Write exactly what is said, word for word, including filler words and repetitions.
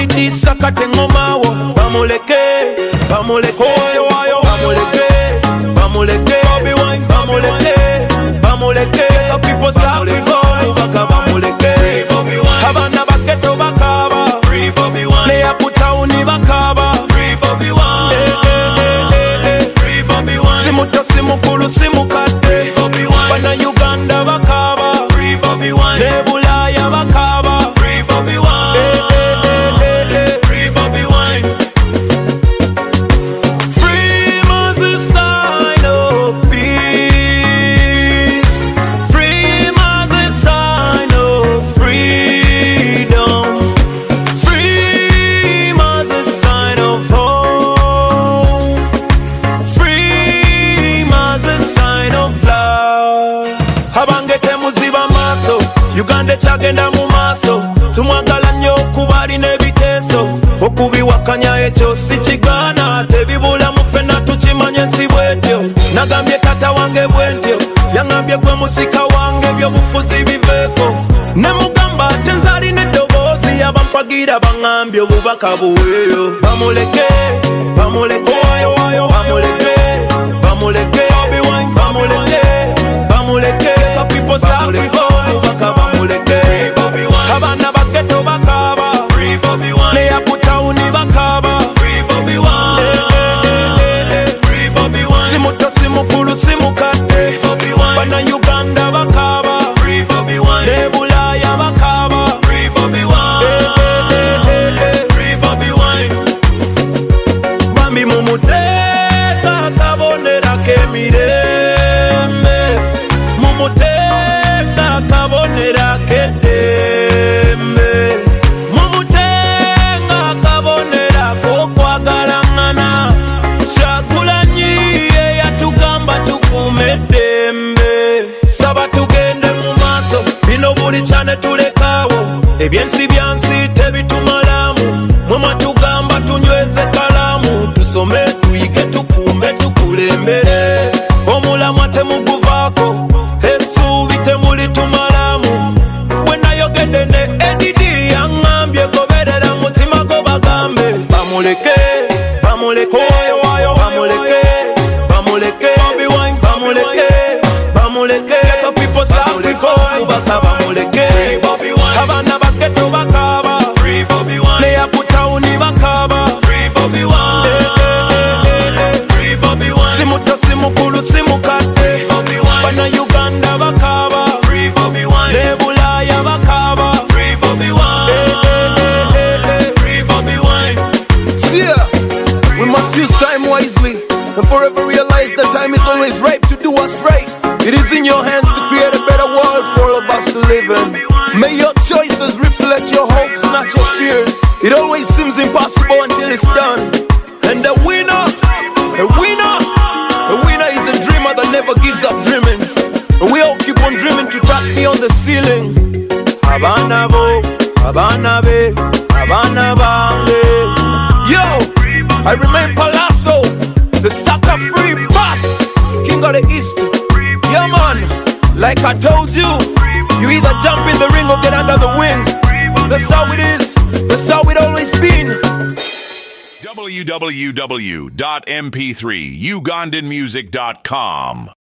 Abidisa katengoma wo bamuleke bamuleke bamuleke bamuleke bamuleke bamuleke the people sacrifice baka bamuleke abana baketo bakaba free Bobby Wine ne yakutauni bakaba free Bobby Wine free Bobby Wine simuto simukulu simukate bana Uganda bakaba free Bobby Wine ne Bulaya bakaba free Bobby Wine free Bobby Wine freedom as a sign of peace, freedom as a sign of freedom, freedom as a sign of hope, freedom as a sign of love. Habangete muziba maso Uganda chagenda mu maso tumwagala nnyo okubali n'ebiteeso okubiwakanya ekyo si kigaana tebibula mu ffenna tukimanye ensi bwetyo nagambye kata wange bwentyo yaŋambye gwe musika wange ebyobufuzi biveeko ne mugamba ate nzaalina eddoboozi abampagira baŋŋambye obubaka buweeyo bamuleke bamuleke bamuleke bamuleke bamuleke bamuleke the people sacrifice baka bamuleke abana baketo bakaba free Bobby Wine ne yakutauni bakaba free Bobby Wine free Bobby Wine simuto simukulu simukate bana Uganda bakaba free Bobby Wine ne Bulaya bakaba free Bobby Wine free Bobby Wine bambi mumuteka kabonera kemirembe mumuteka kabonera kedembe mumutenga kabonera kokwagalangana Kyagulanyi yatugamba tukume ddembe saba tugende mu maaso bino buli kyane tulekaawo ebyensi byansi tebitumalamu mwe mwatugamba tunyweze kalamu tusome tuyige tukumbe tukulembere omulamu ate muguvaako essuubi temulitumalamu bwe nayogedde ne edidi yaŋŋambye goberera mutima go bagambe bamuleke bamuleke bamuleke bamuleke bamuleke bamuleke the people sacrifice baka bamuleke abana baketo bakaba free Bobby Wine ne yakutauni bakaba free Bobby Wine free Bobby Wine simuto simukulu simukate bana Uganda bakaba free Bobby Wine ne Bulaya bakaba free Bobby Wine free Bobby Wine. See ya. We must use time wisely and forever realize that time is always ripe to do what's right. It is in your hands to create a better world for all of us to live in. May your choices reflect your hopes, not your fears. It always seems impossible until it's done. And the winner, the winner, the winner is a dreamer that never gives up dreaming. And we all keep on dreaming to touch me on the ceiling. Abana bo, abana be, abana bange. Yo, I remain Palazzo, the sucker free boss, king of the east. Yeah man, like I told you, you either jump in the ring or get under the wing. That's how it is, that's how it always been. w w w dot m p three ugandan music dot com